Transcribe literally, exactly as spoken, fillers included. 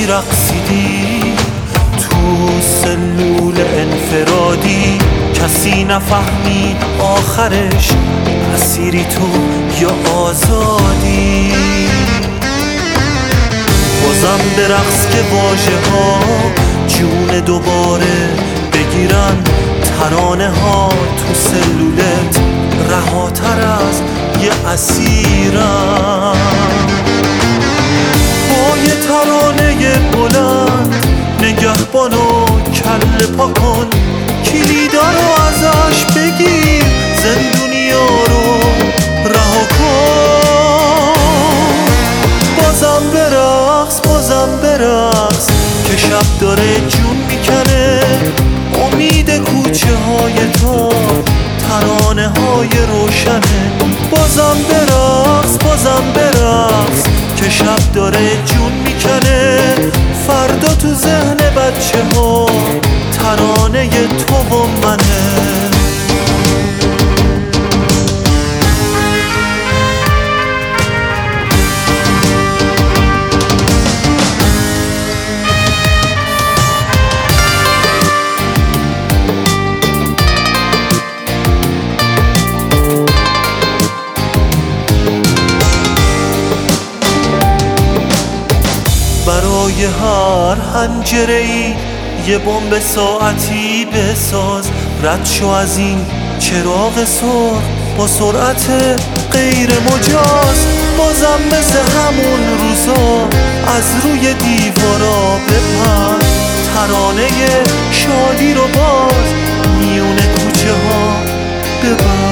رقصیدی تو سلول انفرادی، کسی نفهمید آخرش اسیری تو یا آزادی. بازم به رقص که واژه ها جون دوباره بگیرن، ترانه ها تو سلولت رهاتر از یه اسیرن. با یه ترانه بلند نگهبان و کله پا کن، کلیدا رو ازش بگیر، زندونیا رو رها کن. بازم برقص بازم برقص که شب داره جون میکنه، امید کوچه های تو ترانه های روشنه. بازم برقص بازم برقص که شب داره جون میکنه، فردا تو ذهن بچه ها ترانه تو و منه. برای هر حنجره‌ای یه بمب ساعتی بساز، رد شو از این چراغ سر با سرعت غیر مجاز. بازم مثل همون روزا از روی دیوارا بپر، ترانه شادی رو باز میونه کوچه ها ببر.